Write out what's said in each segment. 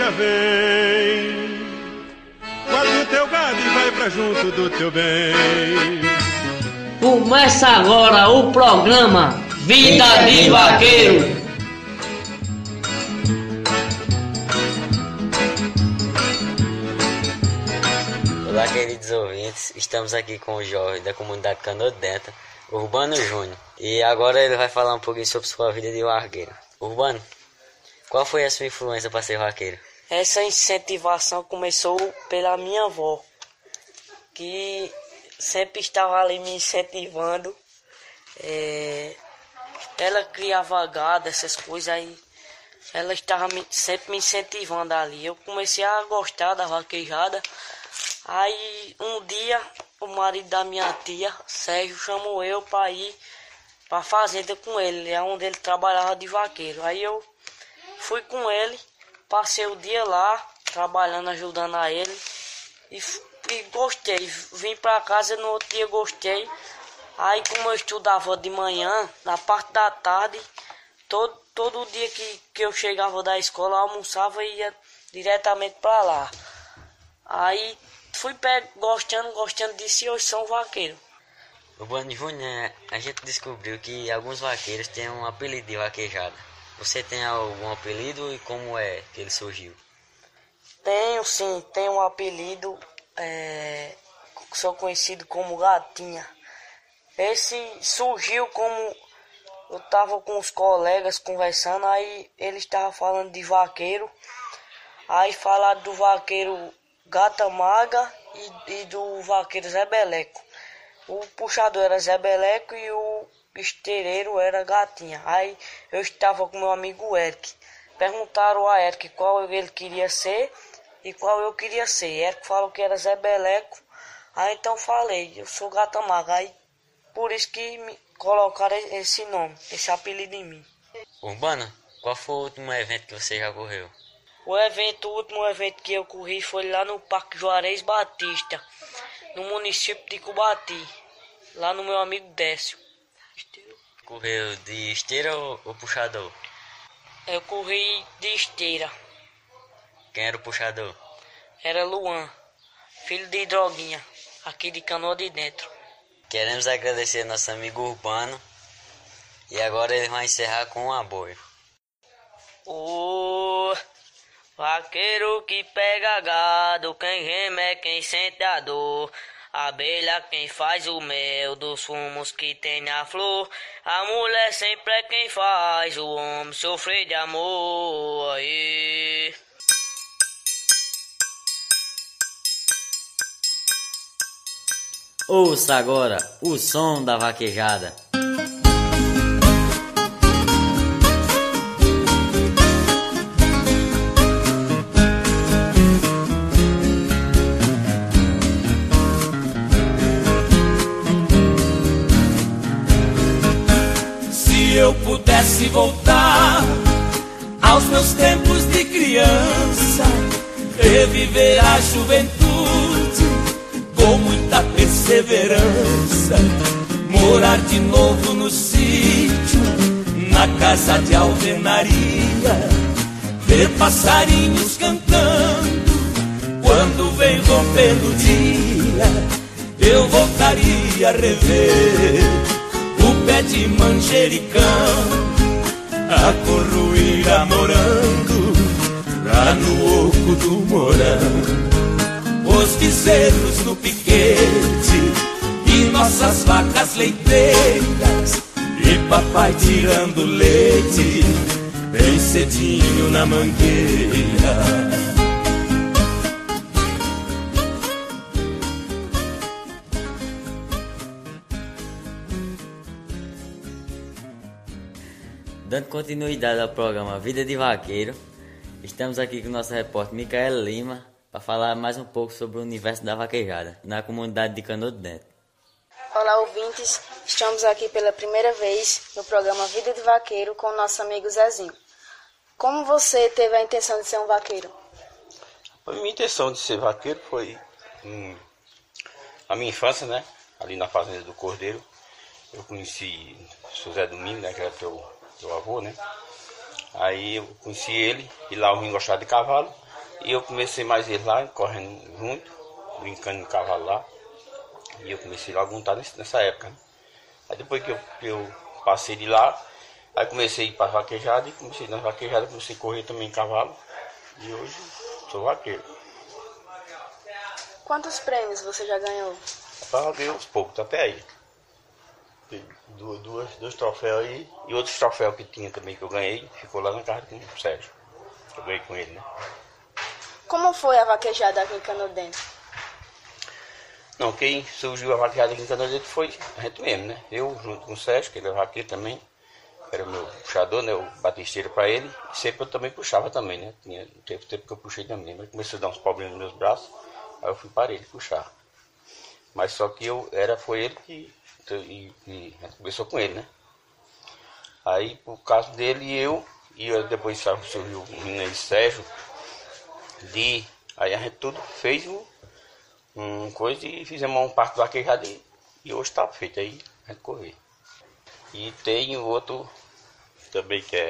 dia vem. Guarda o teu gado e vai pra junto do teu bem. Começa agora o programa Vida de Vaqueiro. Olá, queridos ouvintes, estamos aqui com o Jorge da comunidade Canoa de Dentro, Urbano Júnior, e agora ele vai falar um pouquinho sobre sua vida de vaqueiro. Urbano, qual foi a sua influência para ser vaqueiro? Essa incentivação começou pela minha avó, que sempre estava ali me incentivando. Ela criava gado, essas coisas aí. Ela estava sempre me incentivando ali. Eu comecei a gostar da vaquejada. Aí um dia o marido da minha tia, Sérgio, chamou eu para ir para a fazenda com ele, onde ele trabalhava de vaqueiro. Aí eu fui com ele, passei o dia lá, trabalhando, ajudando a ele. E gostei. Vim para casa, no outro dia gostei. Aí como eu estudava de manhã, na parte da tarde, todo dia que eu chegava da escola, eu almoçava e ia diretamente para lá. Aí fui gostando disso e hoje sou um vaqueiro. Urbano Júnior, a gente descobriu que alguns vaqueiros têm um apelido de vaquejada. Você tem algum apelido e como é que ele surgiu? Tenho sim, tenho um apelido, sou conhecido como Gatinha. Esse surgiu como eu estava com os colegas conversando, aí eles estavam falando de vaqueiro, aí falaram do vaqueiro Gata Maga e do vaqueiro Zé Beleco. O puxador era Zé Beleco e o esteireiro era Gatinha. Aí eu estava com meu amigo Eric. Perguntaram a Eric qual ele queria ser e qual eu queria ser. Eric falou que era Zé Beleco. Aí então falei, eu sou Gata Maga. Aí por isso que me colocaram esse nome, esse apelido em mim. Urbano, qual foi o último evento que você já correu? O último evento que eu corri foi lá no Parque Juarez Batista, no município de Cubati, lá no meu amigo Décio. Correu de esteira ou puxador? Eu corri de esteira. Quem era o puxador? Era Luan, filho de Droguinha, aqui de Canoa de Dentro. Queremos agradecer nosso amigo Urbano e agora ele vai encerrar com um aboio. O vaqueiro que pega gado, quem rema é quem sente a dor. A abelha quem faz o mel dos fumos que tem na flor. A mulher sempre é quem faz o homem sofrer de amor. Aí. Ouça agora o som da vaquejada. Se eu pudesse voltar aos meus tempos de criança, reviver a juventude com muita perseverança, morar de novo no sítio, na casa de alvenaria, ver passarinhos cantando quando vem rompendo o dia. Eu voltaria a rever o pé de manjericão, a corruíra morando lá no oco do morão, os bezerros no piquete e nossas vacas leiteiras, e papai tirando leite bem cedinho na mangueira. Dando continuidade ao programa Vida de Vaqueiro, estamos aqui com o nosso repórter Micaela Lima para falar mais um pouco sobre o universo da vaquejada na comunidade de Canoa de Dentro. Olá, ouvintes, estamos aqui pela primeira vez no programa Vida de Vaqueiro com o nosso amigo Zezinho. Como você teve a intenção de ser um vaqueiro? A minha intenção de ser vaqueiro foi a minha infância, né? Ali na fazenda do Cordeiro. Eu conheci o Zé Domingos, né? Que era teu avô, né? Aí eu conheci ele, e lá o menino gostava de cavalo. E eu comecei mais ele lá, correndo junto, brincando de cavalo lá. E eu comecei logo a montar nessa época, né? Aí depois que eu passei de lá, aí comecei a ir para vaquejada, e comecei na vaquejada, comecei a correr também em cavalo. E hoje sou vaqueiro. Quantos prêmios você já ganhou? Paguei uns poucos, até aí. Tem dois troféus aí, e outros troféus que tinha também que eu ganhei, ficou lá na casa com o Sérgio. Eu ganhei com ele, né? Como foi a vaquejada aqui em Canoa Dentro? Não, quem surgiu a vaquejada aqui em Canoa Dentro foi a gente mesmo, né? Eu, junto com o Sérgio, que ele é vaqueiro também, era o meu puxador, né? Eu bati esteira pra ele, e sempre eu também puxava também, né? Teve tempo que eu puxei também, mas começou a dar uns problemas nos meus braços, aí eu fui para ele puxar. Mas só que foi ele que começou com ele, né? Aí, por causa dele e eu depois surgiu o menino aí, Sérgio, aí a gente tudo fez um coisa e fizemos um parque vaquejado e hoje está feito aí, a gente correr. E tem o outro também que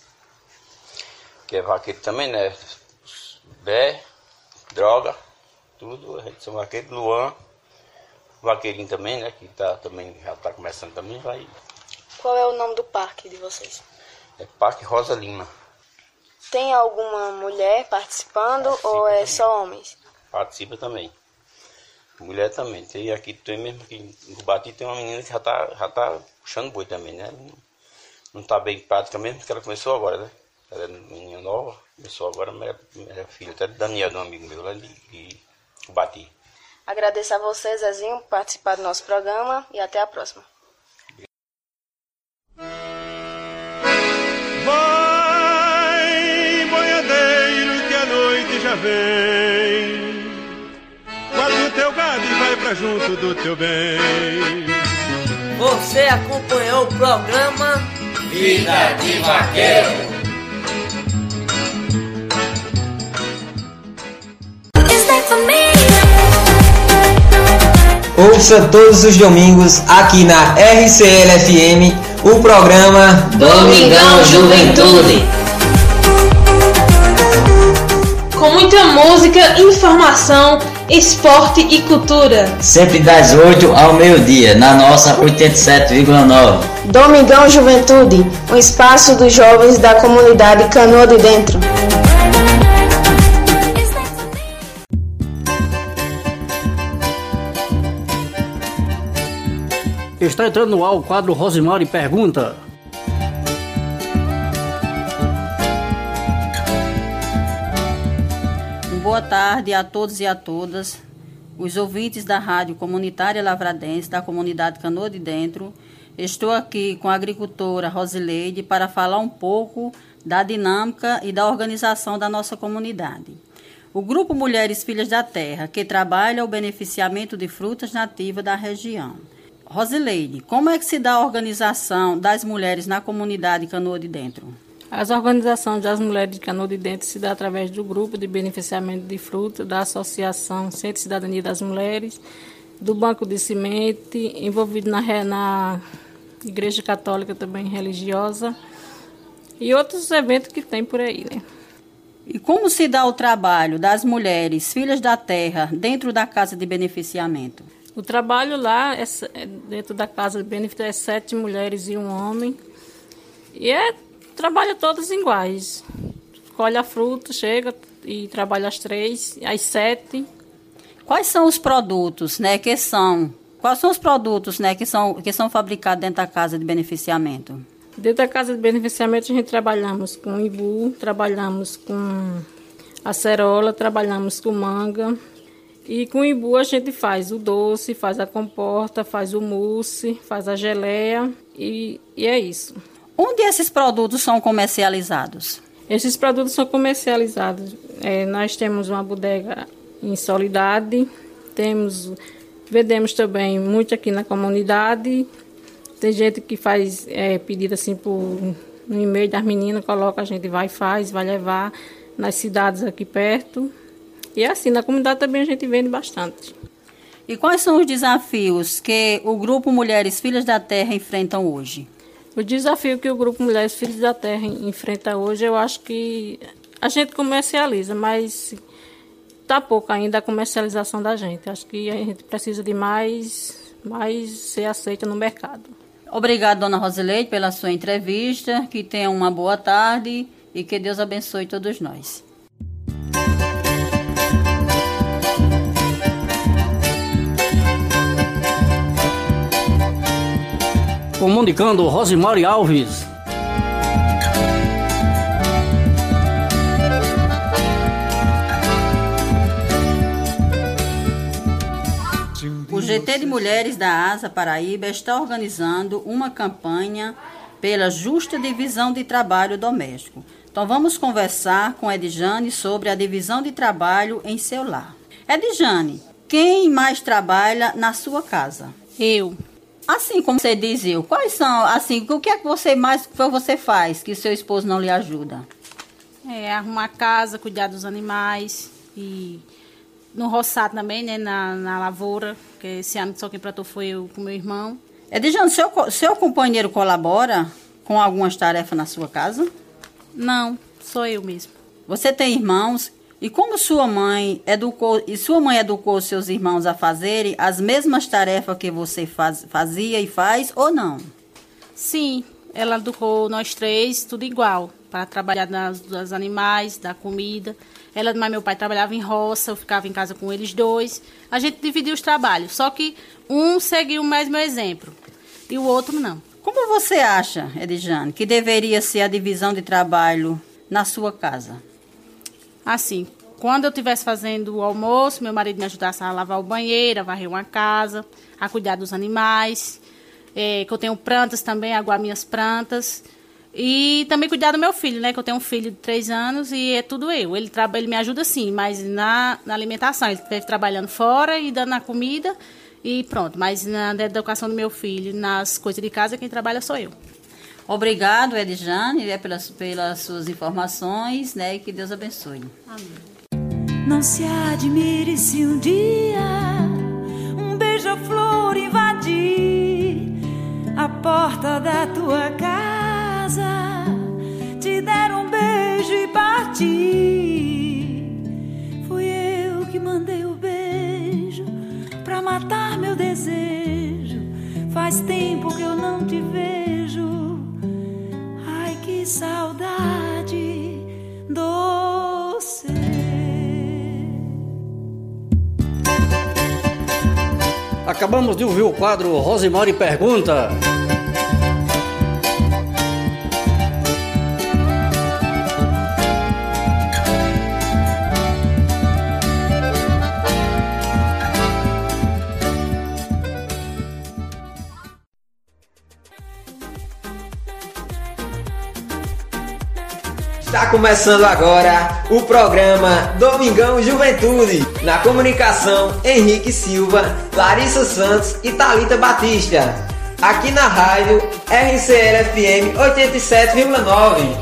é vaqueiro também, né? Bé, Droga, tudo, a gente são vaqueiro, Luan, vaqueirinho também, né? Que também já está começando também, vai. Qual é o nome do parque de vocês? É Parque Rosa Lima. Tem alguma mulher participando ou é só homens? Participa também. Mulher também. Tem mesmo aqui em Cubati tem uma menina que já tá puxando boi também, né? Não tá bem prática mesmo, porque ela começou agora, né? Ela é menina nova, começou agora, mas era filha até de Daniel, de um amigo meu lá de Cubati. Agradeço a você, Zezinho, por participar do nosso programa e até a próxima. Vai, boiadeiro, que a noite já vem. Guarda o teu gado e vai pra junto do teu bem. Você acompanhou o programa Vida de Vaqueiro. Ouça todos os domingos aqui na RCL-FM o programa Domingão Juventude. Com muita música, informação, esporte e cultura. sempre das 8 ao meio-dia, na nossa 87,9. Domingão Juventude, um espaço dos jovens da comunidade Canoa de Dentro. Está entrando no ar o quadro Rosimar e Pergunta. Boa tarde a todos e a todas, os ouvintes da Rádio Comunitária Lavradense, da comunidade Canoa de Dentro. Estou aqui com a agricultora Rosileide para falar um pouco da dinâmica e da organização da nossa comunidade. O Grupo Mulheres Filhas da Terra, que trabalha o beneficiamento de frutas nativas da região. Rosileide, como é que se dá a organização das mulheres na comunidade Canoa de Dentro? As organizações das mulheres de Canoa de Dentro se dá através do grupo de beneficiamento de fruta, da Associação Centro de Cidadania das Mulheres, do Banco de Semente, envolvido na Igreja Católica também religiosa e outros eventos que tem por aí, né? E como se dá o trabalho das mulheres filhas da terra dentro da casa de beneficiamento? O trabalho lá, dentro da casa de beneficiamento, é 7 mulheres e um homem. E trabalha todas iguais. Colhe a fruta, chega e trabalha às 3, às 7. Quais são os produtos, né, que são fabricados dentro da casa de beneficiamento? Dentro da casa de beneficiamento a gente trabalhamos com imbu, trabalhamos com acerola, trabalhamos com manga. E com o imbu a gente faz o doce, faz a comporta, faz o mousse, faz a geleia e é isso. Onde esses produtos são comercializados? Esses produtos são comercializados. Nós temos uma bodega em Soledade, vendemos também muito aqui na comunidade. Tem gente que faz pedido assim no e-mail das meninas, coloca, a gente vai levar nas cidades aqui perto. E assim, na comunidade também a gente vende bastante. E quais são os desafios que o Grupo Mulheres Filhas da Terra enfrentam hoje? O desafio que o Grupo Mulheres Filhas da Terra enfrenta hoje, eu acho que A gente comercializa, mas está pouco ainda a comercialização da gente. Acho que a gente precisa de mais ser aceita no mercado. Obrigada, dona Rosileide, pela sua entrevista. Que tenha uma boa tarde e que Deus abençoe todos nós. Comunicando Rosimari Alves. O GT de Mulheres da ASA Paraíba está organizando uma campanha pela justa divisão de trabalho doméstico. Então vamos conversar com Edjane sobre a divisão de trabalho em seu lar. Edjane, quem mais trabalha na sua casa? Eu. Assim como você diz eu, quais são, assim, o que é que você faz que seu esposo não lhe ajuda? Arrumar a casa, cuidar dos animais e no roçado também, né, na lavoura, que esse ano só quem plantou foi eu com meu irmão. Edjane, seu companheiro colabora com algumas tarefas na sua casa? Não, sou eu mesmo. Você tem irmãos? E como sua mãe educou seus irmãos a fazerem as mesmas tarefas que você fazia e faz ou não? Sim, ela educou nós três, tudo igual, para trabalhar dos animais, da comida. Mas meu pai trabalhava em roça, eu ficava em casa com eles dois. A gente dividia os trabalhos, só que um seguiu mais meu exemplo e o outro não. Como você acha, Edjane, que deveria ser a divisão de trabalho na sua casa? Assim, quando eu estivesse fazendo o almoço, meu marido me ajudasse a lavar o banheiro, a varrer uma casa, a cuidar dos animais, que eu tenho plantas também, aguar minhas plantas. E também cuidar do meu filho, né? Que eu tenho um filho de 3 anos e é tudo eu. Ele me ajuda sim, mas na alimentação. Ele esteve trabalhando fora e dando a comida e pronto. Mas na educação do meu filho, nas coisas de casa, quem trabalha sou eu. Obrigado, Edjane, pelas suas informações, né? E que Deus abençoe. Amém. Não se admire se um dia um beija-flor invadir a porta da tua casa, te der um beijo e partir. Fui eu que mandei o beijo pra matar meu desejo. Faz tempo que eu não te vejo. Ai, que saudade doce. Acabamos de ouvir o quadro Rosimari Pergunta. Está começando agora o programa Domingão Juventude. Na comunicação, Henrique Silva, Larissa Santos e Thalita Batista. Aqui na rádio RCL-FM 87,9.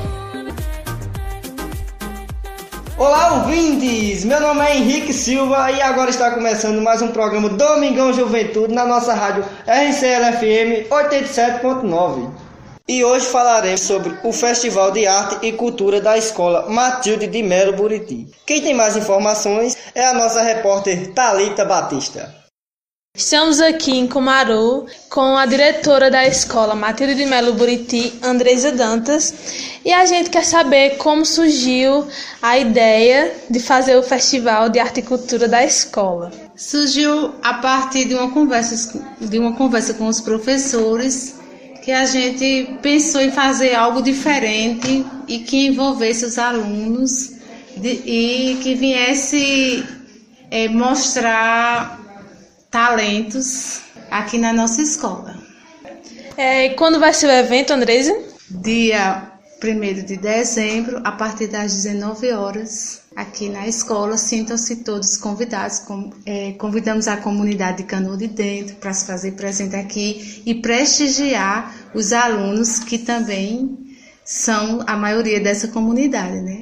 Olá, ouvintes! Meu nome é Henrique Silva e agora está começando mais um programa Domingão Juventude na nossa rádio RCL-FM 87,9. E hoje falaremos sobre o Festival de Arte e Cultura da Escola Matilde de Melo Buriti. Quem tem mais informações é a nossa repórter Thalita Batista. Estamos aqui em Cumaru com a diretora da escola Matilde de Melo Buriti, Andresa Dantas, e a gente quer saber como surgiu a ideia de fazer o Festival de Arte e Cultura da escola. Surgiu a partir de uma conversa com os professores, que a gente pensou em fazer algo diferente e que envolvesse os alunos e que viesse mostrar talentos aqui na nossa escola. Quando vai ser o evento, Andresa? Dia 1º de dezembro, a partir das 19 horas, aqui na escola. Sintam-se todos convidados. Convidamos a comunidade de Canoa de Dentro para se fazer presente aqui e prestigiar os alunos que também são a maioria dessa comunidade, né?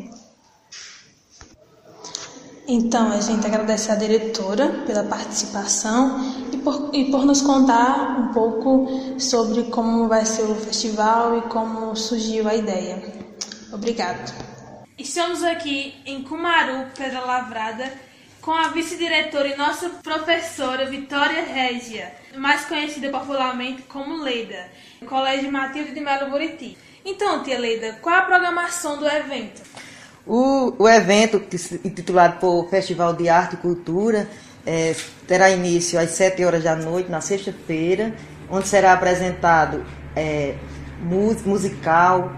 Então, a gente agradece a diretora pela participação e por nos contar um pouco sobre como vai ser o festival e como surgiu a ideia. Obrigada. Estamos aqui em Cumaru, Pedra Lavrada, com a vice-diretora e nossa professora Vitória Régia, mais conhecida popularmente como Leida, do Colégio Matilde de Melo Buriti. Então, tia Leida, qual a programação do evento? O evento, intitulado por Festival de Arte e Cultura, terá início às 7 horas da noite, na sexta-feira, onde será apresentado musical,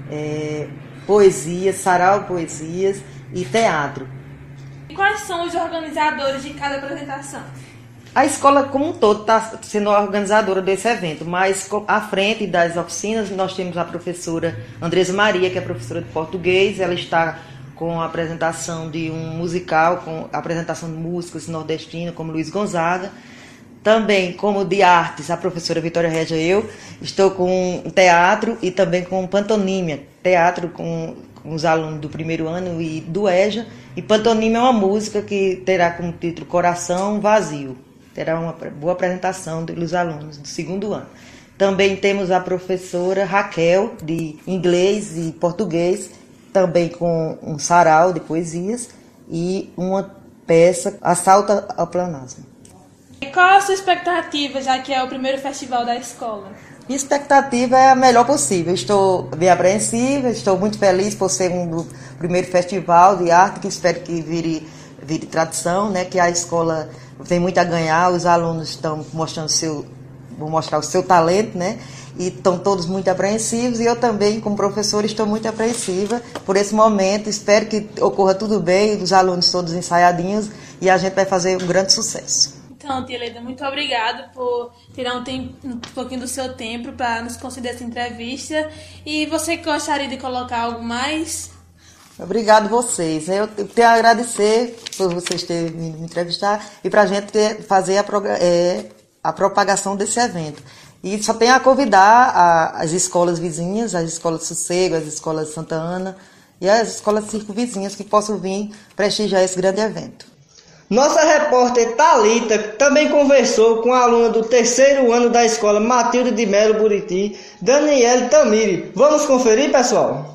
poesia, sarau de poesias e teatro. E quais são os organizadores de cada apresentação? A escola como um todo está sendo a organizadora desse evento, mas à frente das oficinas nós temos a professora Andresa Maria, que é professora de português. Ela está com a apresentação de um musical, com a apresentação de músicas nordestinas, como Luiz Gonzaga. Também, como de artes, a professora Vitória Régia e eu, estou com teatro e também com pantomima. Teatro com os alunos do primeiro ano e do EJA. E pantomima é uma música que terá como título Coração Vazio. Terá uma boa apresentação dos alunos do segundo ano. Também temos a professora Raquel, de inglês e português, também com um sarau de poesias e uma peça, Assalto ao Planasmo. E qual a sua expectativa, já que é o primeiro festival da escola? Minha expectativa é a melhor possível. Estou bem apreensiva, estou muito feliz por ser do primeiro festival de arte, que espero que vire tradição, né? Que a escola tem muito a ganhar, os alunos estão vão mostrar o seu talento, né? E estão todos muito apreensivos, e eu também, como professora, estou muito apreensiva por esse momento. Espero que ocorra tudo bem, os alunos todos ensaiadinhos, e a gente vai fazer um grande sucesso. Então, tia Leida, muito obrigada por tirar um pouquinho do seu tempo para nos conceder essa entrevista. E você gostaria de colocar algo mais? Obrigado vocês. Eu tenho a agradecer por vocês terem vindo me entrevistar e para a gente fazer a propagação desse evento. E só tenho a convidar as escolas vizinhas, as escolas Sossego, as escolas Santa Ana e as escolas circunvizinhas que possam vir prestigiar esse grande evento. Nossa repórter Thalita também conversou com a aluna do terceiro ano da escola Matilde de Melo Buriti, Daniele Tamiri. Vamos conferir, pessoal?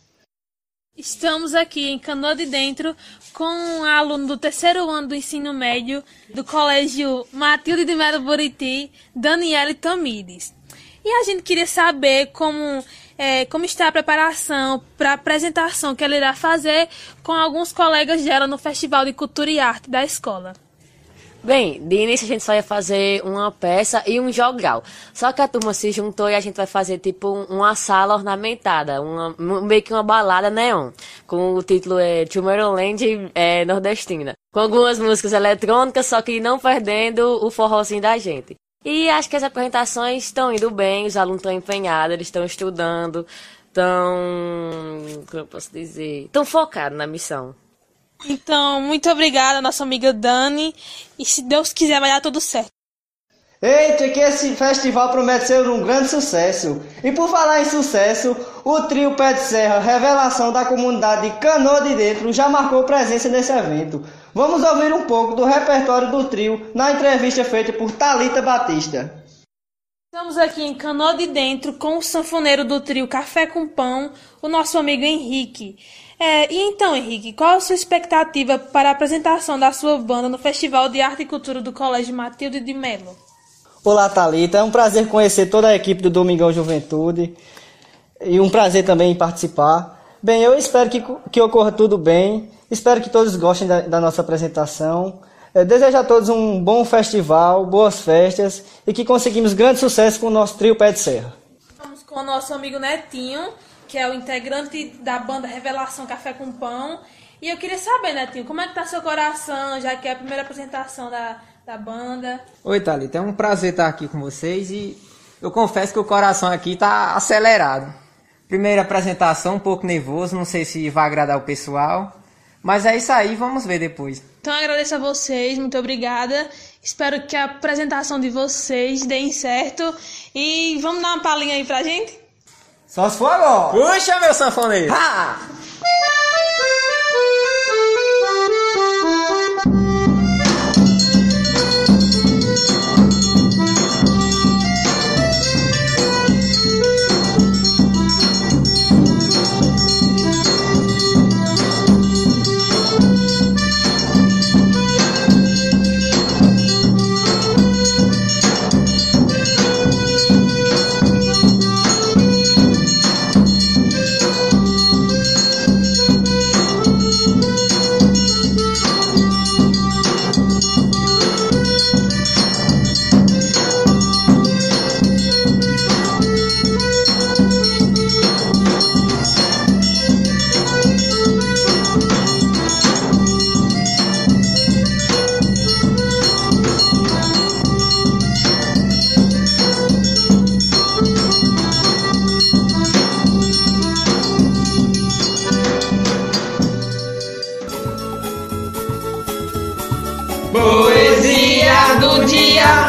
Estamos aqui em Canoa de Dentro com a aluna do terceiro ano do ensino médio do Colégio Matilde de Melo Buriti, Daniele Tamires. E a gente queria saber como está a preparação para a apresentação que ela irá fazer com alguns colegas dela no Festival de Cultura e Arte da escola. Bem, de início a gente só ia fazer uma peça e um jogral. Só que a turma se juntou e a gente vai fazer tipo uma sala ornamentada, meio que uma balada neon, com o título Tomorrowland nordestina. Com algumas músicas eletrônicas, só que não perdendo o forrozinho da gente. E acho que as apresentações estão indo bem, os alunos estão empenhados, eles estão estudando, como eu posso dizer, estão focados na missão. Então, muito obrigada, nossa amiga Dani, e se Deus quiser vai dar tudo certo. Eita, que esse festival promete ser um grande sucesso. E por falar em sucesso, o trio Pé de Serra, revelação da comunidade de Canoa de Dentro, já marcou presença nesse evento. Vamos ouvir um pouco do repertório do trio na entrevista feita por Thalita Batista. Estamos aqui em Canoa de Dentro com o sanfoneiro do trio Café com Pão, o nosso amigo Henrique. E então, Henrique, qual a sua expectativa para a apresentação da sua banda no Festival de Arte e Cultura do Colégio Matilde de Melo? Olá, Thalita. É um prazer conhecer toda a equipe do Domingão Juventude e um prazer também participar. Bem, eu espero que ocorra tudo bem, espero que todos gostem da nossa apresentação. Desejo a todos um bom festival, boas festas e que conseguimos grande sucesso com o nosso trio Pé de Serra. Estamos com o nosso amigo Netinho, que é o integrante da banda Revelação Café com Pão. E eu queria saber, Netinho, como é que tá seu coração, já que é a primeira apresentação da banda? Oi, Thalita, é um prazer estar aqui com vocês e eu confesso que o coração aqui tá acelerado. Primeira apresentação, um pouco nervoso, não sei se vai agradar o pessoal, mas é isso aí, vamos ver depois. Então eu agradeço a vocês, muito obrigada. Espero que a apresentação de vocês dê certo. E vamos dar uma palhinha aí pra gente? Só se for agora. Puxa, meu sanfoneiro. Ha! Poesia do dia.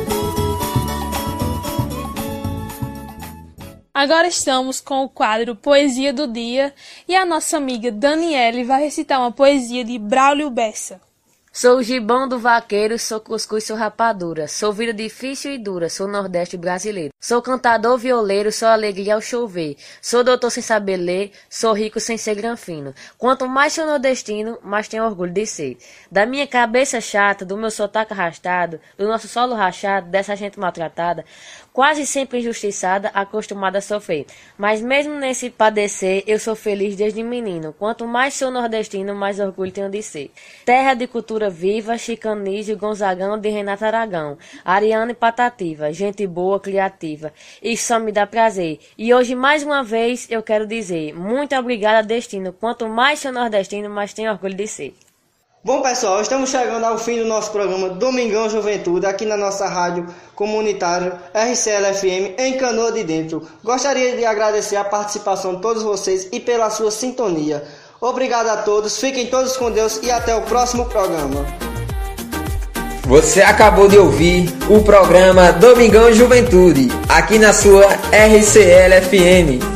Agora estamos com o quadro Poesia do Dia e a nossa amiga Daniele vai recitar uma poesia de Braulio Bessa. Sou o gibão do vaqueiro, sou cuscuz, sou rapadura. Sou vida difícil e dura, sou nordeste brasileiro. Sou cantador violeiro, sou alegria ao chover. Sou doutor sem saber ler, sou rico sem ser granfino. Quanto mais sou nordestino, mais tenho orgulho de ser. Da minha cabeça chata, do meu sotaque arrastado, do nosso solo rachado, dessa gente maltratada, quase sempre injustiçada, acostumada a sofrer. Mas mesmo nesse padecer, eu sou feliz desde menino. Quanto mais sou nordestino, mais orgulho tenho de ser. Terra de cultura viva, Chicanísio, Gonzagão, de Renato Aragão, Ariana e Patativa, gente boa, criativa. Isso só me dá prazer. E hoje, mais uma vez, eu quero dizer, muito obrigada, destino. Quanto mais sou nordestino, mais tenho orgulho de ser. Bom, pessoal, estamos chegando ao fim do nosso programa Domingão Juventude, aqui na nossa rádio comunitária RCL-FM em Canoa de Dentro. Gostaria de agradecer a participação de todos vocês e pela sua sintonia. Obrigado a todos, fiquem todos com Deus e até o próximo programa. Você acabou de ouvir o programa Domingão Juventude, aqui na sua RCL-FM.